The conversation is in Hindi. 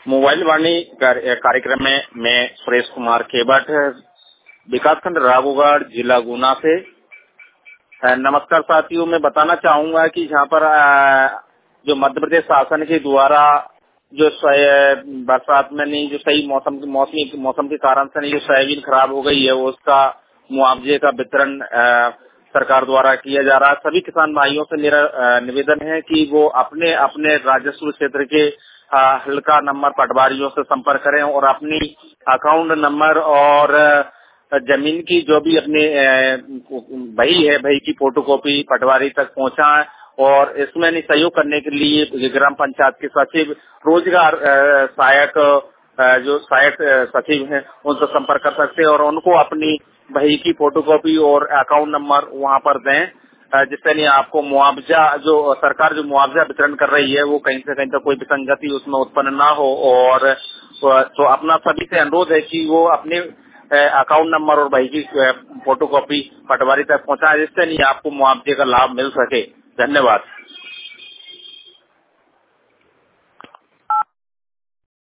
मोबाइल वाणी कार्यक्रम में मैं सुरेश कुमार केवट, विकासखंड राघोगढ़, जिला गुना से। नमस्कार साथियों, मैं बताना चाहूंगा कि यहाँ पर जो मध्य प्रदेश शासन के द्वारा जो बरसात में नहीं, जो सही मौसम के कारण से नहीं जो सोयाबीन खराब हो गई है, उसका मुआवजे का वितरण सरकार द्वारा किया जा रहा है। सभी किसान भाइयों से मेरा निवेदन है कि वो अपने अपने राजस्व क्षेत्र के हल्का नंबर पटवारियों से संपर्क करें और अपनी अकाउंट नंबर और जमीन की जो भी अपने बही की फोटोकॉपी पटवारी तक पहुंचाएं। और इसमें सहयोग करने के लिए ग्राम पंचायत के सचिव, रोजगार सहायक जो सहायक सचिव हैं, उनसे संपर्क कर सकते हैं और उनको अपनी बही की फोटोकॉपी और अकाउंट नंबर वहां पर दें, जिससे नहीं आपको मुआवजा, जो सरकार जो मुआवजा वितरण कर रही है, वो कहीं से कहीं तक कोई विसंगति उसमें उत्पन्न ना हो। और तो अपना सभी से अनुरोध है कि वो अपने अकाउंट नंबर और बही की फोटोकॉपी पटवारी तक पहुंचाएं, जिससे नहीं आपको मुआवजे का लाभ मिल सके। धन्यवाद।